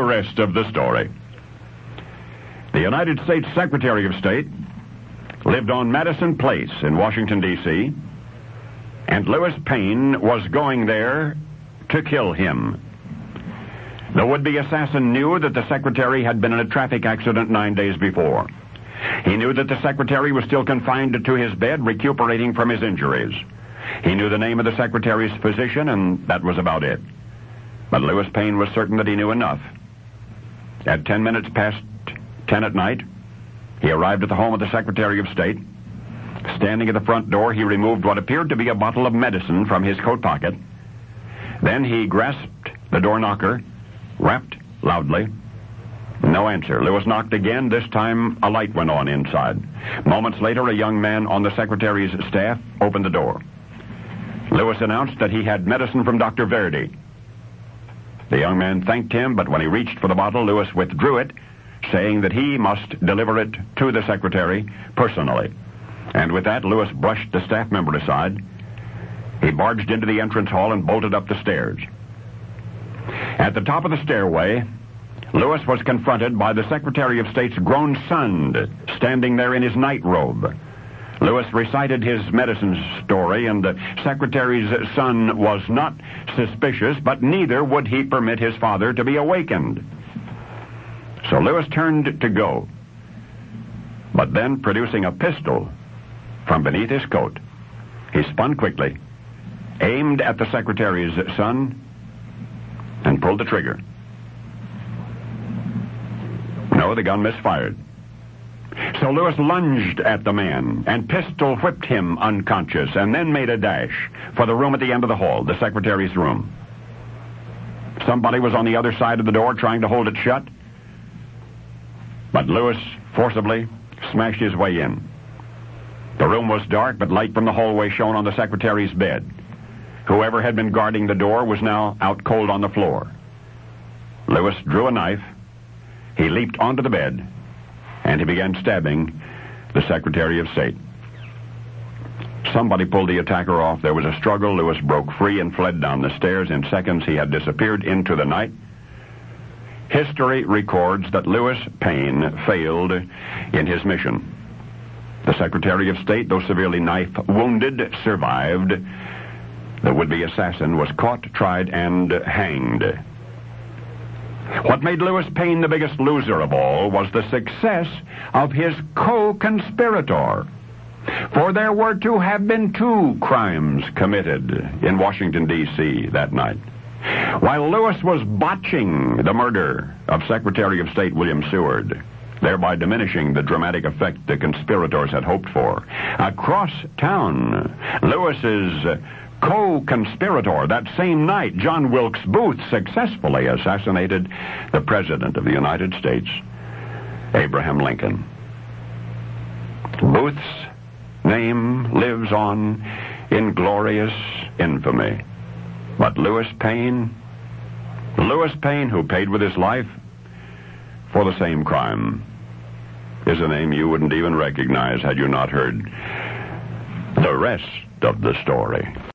rest of the story. The United States Secretary of State lived on Madison Place in Washington, D.C., and Lewis Payne was going there to kill him. The would-be assassin knew that the secretary had been in a traffic accident 9 days before. He knew that the secretary was still confined to his bed, recuperating from his injuries. He knew the name of the secretary's physician, and that was about it. But Lewis Payne was certain that he knew enough. At 10 minutes past 10 at night, he arrived at the home of the Secretary of State. Standing at the front door, he removed what appeared to be a bottle of medicine from his coat pocket. Then he grasped the door knocker, rapped loudly. No answer. Lewis knocked again. This time, a light went on inside. Moments later, a young man on the secretary's staff opened the door. Lewis announced that he had medicine from Dr. Verdi. The young man thanked him, but when he reached for the bottle, Lewis withdrew it, saying that he must deliver it to the secretary personally. And with that, Lewis brushed the staff member aside. He barged into the entrance hall and bolted up the stairs. At the top of the stairway, Lewis was confronted by the Secretary of State's grown son, standing there in his nightrobe. Lewis recited his medicine story, and the Secretary's son was not suspicious, but neither would he permit his father to be awakened. So Lewis turned to go, but then, producing a pistol from beneath his coat, he spun quickly, aimed at the Secretary's son, and pulled the trigger. No, the gun misfired. So Lewis lunged at the man and pistol whipped him unconscious, and then made a dash for the room at the end of the hall, the secretary's room. Somebody was on the other side of the door trying to hold it shut, but Lewis forcibly smashed his way in. The room was dark, but light from the hallway shone on the secretary's bed. Whoever had been guarding the door was now out cold on the floor. Lewis drew a knife. He leaped onto the bed, and he began stabbing the Secretary of State. Somebody pulled the attacker off. There was a struggle. Lewis broke free and fled down the stairs. In seconds, he had disappeared into the night. History records that Lewis Payne failed in his mission. The Secretary of State, though severely knife-wounded, survived. The would-be assassin was caught, tried, and hanged. What made Lewis Payne the biggest loser of all was the success of his co-conspirator. For there were to have been 2 crimes committed in Washington, D.C. that night. While Lewis was botching the murder of Secretary of State William Seward, thereby diminishing the dramatic effect the conspirators had hoped for, across town, Lewis's co-conspirator that same night, John Wilkes Booth, successfully assassinated the President of the United States, Abraham Lincoln. Booth's name lives on in glorious infamy. But Lewis Payne, who paid with his life for the same crime, is a name you wouldn't even recognize had you not heard the rest of the story.